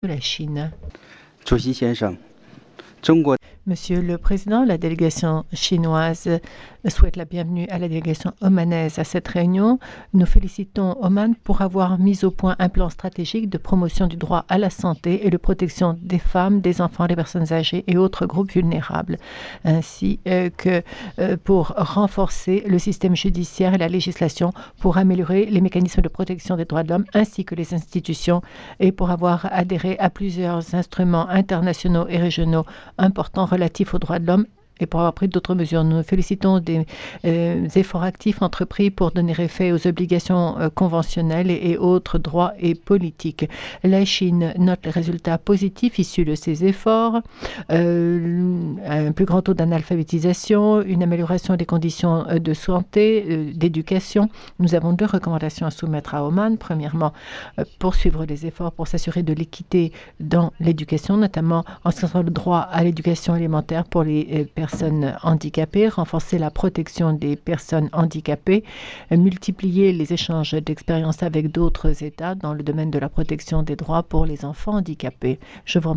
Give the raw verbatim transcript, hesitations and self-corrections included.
de la Chine. 主席先生，中国 Monsieur le Président, la délégation chinoise souhaite la bienvenue à la délégation omanaise à cette réunion. Nous félicitons Oman pour avoir mis au point un plan stratégique de promotion du droit à la santé et de protection des femmes, des enfants, des personnes âgées et autres groupes vulnérables, ainsi euh, que euh, pour renforcer le système judiciaire et la législation, pour améliorer les mécanismes de protection des droits de l'homme ainsi que les institutions, et pour avoir adhéré à plusieurs instruments internationaux et régionaux importants relatifs aux droits de l'homme et pour avoir pris d'autres mesures. Nous nous félicitons des euh, efforts actifs entrepris pour donner effet aux obligations euh, conventionnelles et, et autres droits et politiques. La Chine note les résultats positifs issus de ces efforts, euh, un plus grand taux d'analphabétisation, une amélioration des conditions euh, de santé, euh, d'éducation. Nous avons deux recommandations à soumettre à Oman. Premièrement, euh, poursuivre les efforts pour s'assurer de l'équité dans l'éducation, notamment en ce qui concerne le droit à l'éducation élémentaire pour les euh, personnes handicapées, renforcer la protection des personnes handicapées, euh, multiplier les échanges d'expériences avec d'autres États dans le domaine de la protection des droits pour les enfants handicapés. Je vous